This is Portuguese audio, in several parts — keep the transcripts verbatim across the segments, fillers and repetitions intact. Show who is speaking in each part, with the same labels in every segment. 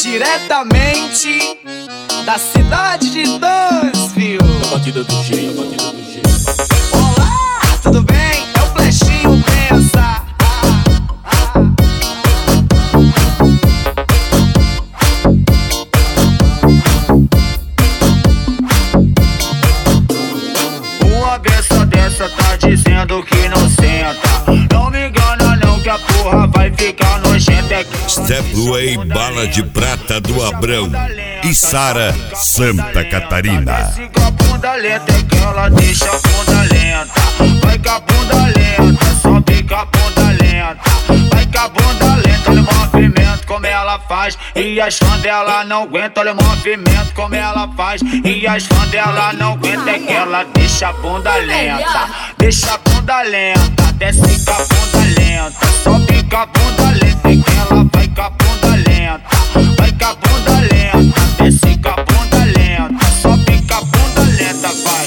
Speaker 1: Diretamente da cidade de Dansville.
Speaker 2: A batida do jeito, a batida do jeito.
Speaker 1: Olá, tudo bem? É o Flechinho Pensa. Uma besta dessa tá dizendo que não senta. Não me engana não que a porra vai ficar nojenta.
Speaker 3: Stepway Bala de Prata do Abrão e Sara, Santa Catarina.
Speaker 1: Desce com a bunda lenta é que ela deixa a bunda lenta. Vai com a bunda lenta, sobe com a bunda lenta. Vai com a bunda lenta, olha o movimento como ela faz. E as fãs dela não aguentam, olha o movimento como ela faz. E as fãs dela não aguentam, é que ela deixa a bunda lenta. Deixa a bunda lenta, desce com a bunda lenta. Sobe com a bunda lenta, é que ela vai com a bunda lenta. Vai com a bunda lenta, desce com a bunda lenta. Sobe com a bunda lenta, vai.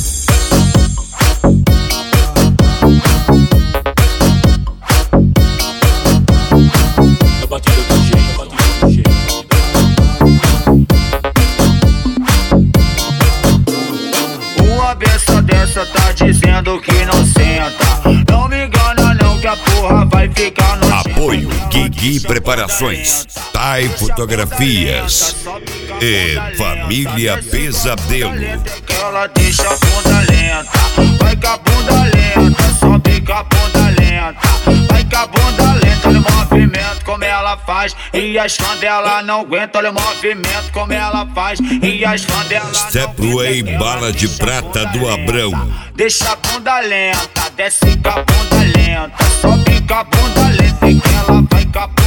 Speaker 2: A batida do jeito, a batida do jeito.
Speaker 1: Uma besta dessa tá dizendo que não senta. Não me engana não que a porra vai ficar no
Speaker 3: Apoio Guigui Preparações, Tai Fotografias e Família Pesadelo.
Speaker 1: que ela deixa a bunda lenta. Vai com a bunda lenta, sobe com a bunda lenta. Vai com a bunda lenta, olha o movimento como ela faz. E as fãs dela não aguentam, olha o movimento como ela faz. E as fãs dela não
Speaker 3: Stepway Bala de Prata do Abrão.
Speaker 1: deixa a bunda lenta, desce com a bunda lenta. Sobe com a bunda lenta, e que ela vai com a bunda